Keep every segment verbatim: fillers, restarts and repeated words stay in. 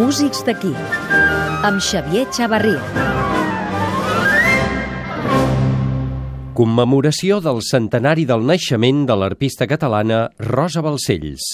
Músics d'aquí, amb Xavier Chavarria. Commemoració del centenari del naixement de l'arpista catalana Rosa Balcells.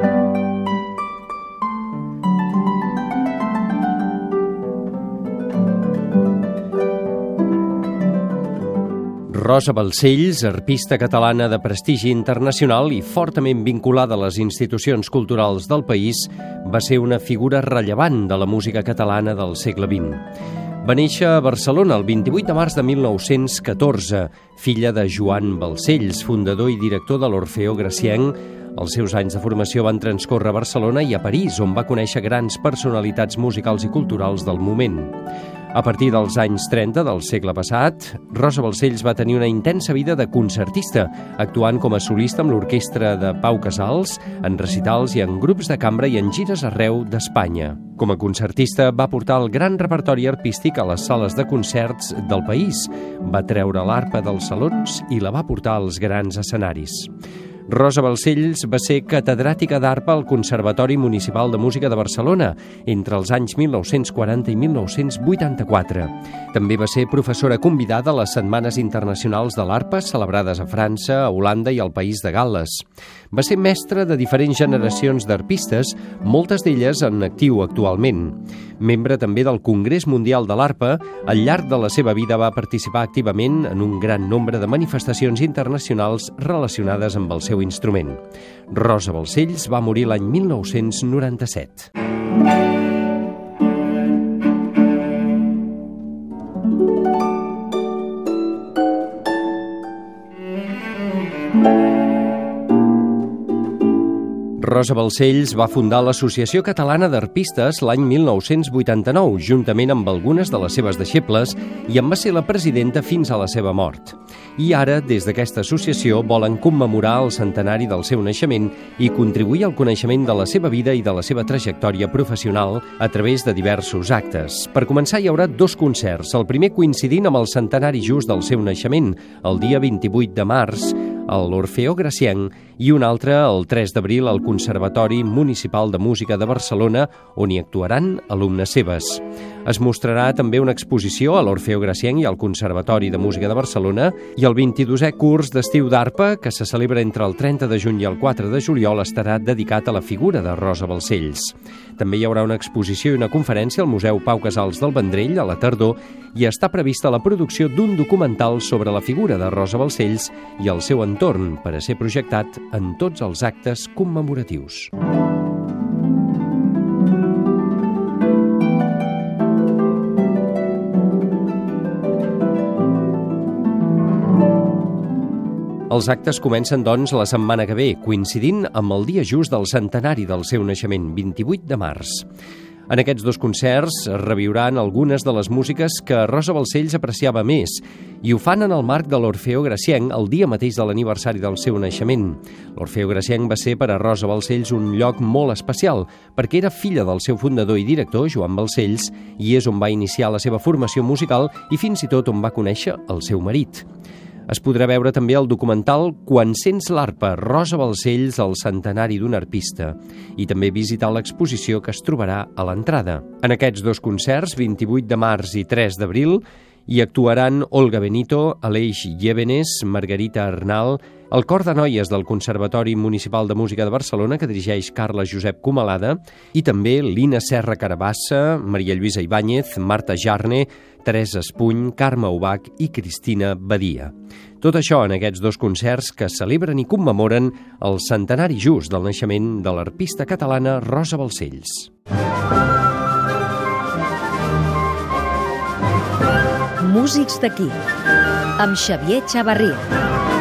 Rosa Balcells, arpista catalana de prestigi internacional i fortament vinculada a les institucions culturals del país, va ser una figura rellevant de la música catalana del segle vint. Va néixer a Barcelona el vint-i-vuit de març de mil nou-cents catorze, filla de Joan Balcells, fundador i director de l'Orfeó Gracienc. Els seus anys de formació van transcórrer a Barcelona i a París, on va conèixer grans personalitats musicals i culturals del moment. A partir dels anys trenta del segle passat, Rosa Balcells va tenir una intensa vida de concertista, actuant com a solista amb l'orquestra de Pau Casals, en recitals i en grups de cambra i en gires arreu d'Espanya. Com a concertista va portar el gran repertori artístic a les sales de concerts del país, va treure l'arpa dels salons i la va portar als grans escenaris. Rosa Balcells va ser catedràtica d'arpa al Conservatori Municipal de Música de Barcelona entre els anys mil nou-cents quaranta i mil nou-cents vuitanta-quatre. També va ser professora convidada a les Setmanes Internacionals de l'Arpa celebrades a França, a Holanda i al País de Gal·les. Va ser mestra de diferents generacions d'arpistes, moltes d'elles en actiu actualment. Membre també del Congrés Mundial de l'Arpa, al llarg de la seva vida va participar activament en un gran nombre de manifestacions internacionals relacionades amb el seu instrument. Rosa Balcells va morir l'any mil nou-cents noranta-set. Rosa Balcells va fundar l'Associació Catalana d'Arpistes l'any mil nou-cents vuitanta-nou, juntament amb algunes de les seves deixebles, i en va ser la presidenta fins a la seva mort. I ara, des d'aquesta associació, volen commemorar el centenari del seu naixement i contribuir al coneixement de la seva vida i de la seva trajectòria professional a través de diversos actes. Per començar, hi haurà dos concerts, el primer coincidint amb el centenari just del seu naixement, el dia vint-i-vuit de març, a l'Orfeó Gracienc, i un altre el tres d'abril al Conservatori Municipal de Música de Barcelona, on hi actuaran alumnes seves. Es mostrarà també una exposició a l'Orfeó Gracienc i al Conservatori de Música de Barcelona i el vint-i-dosè curs d'estiu d'arpa, que se celebra entre el trenta de juny i el quatre de juliol, estarà dedicat a la figura de Rosa Balcells. També hi haurà una exposició i una conferència al Museu Pau Casals del Vendrell a la tardor i està prevista la producció d'un documental sobre la figura de Rosa Balcells i el seu entorn per a ser projectat en tots els actes commemoratius. Els actes comencen, doncs, la setmana que ve, coincidint amb el dia just del centenari del seu naixement, vint-i-vuit de març. En aquests dos concerts es reviuran algunes de les músiques que Rosa Balcells apreciava més i ho fan en el marc de l'Orfeó Gracienc el dia mateix de l'aniversari del seu naixement. L'Orfeó Gracienc va ser per a Rosa Balcells un lloc molt especial perquè era filla del seu fundador i director, Joan Balcells, i és on va iniciar la seva formació musical i fins i tot on va conèixer el seu marit. Es podrà veure també el documental Quan sents l'arpa, Rosa Balcells, el centenari d'un arpista, i també visitar l'exposició que es trobarà a l'entrada. En aquests dos concerts, vint-i-vuit de març i tres d'abril, hi actuaran Olga Benito, Aleix Llévenes, Margarita Arnal, el cor de noies del Conservatori Municipal de Música de Barcelona, que dirigeix Carles Josep Comalada, i també Lina Serra Carabassa, Maria Lluïsa Ibáñez, Marta Jarne, Teresa Espuny, Carme Ubach i Cristina Badia. Tot això en aquests dos concerts que celebren i commemoren el centenari just del naixement de l'arpista catalana Rosa Balcells. Músics d'aquí, amb Xavier Chavarria.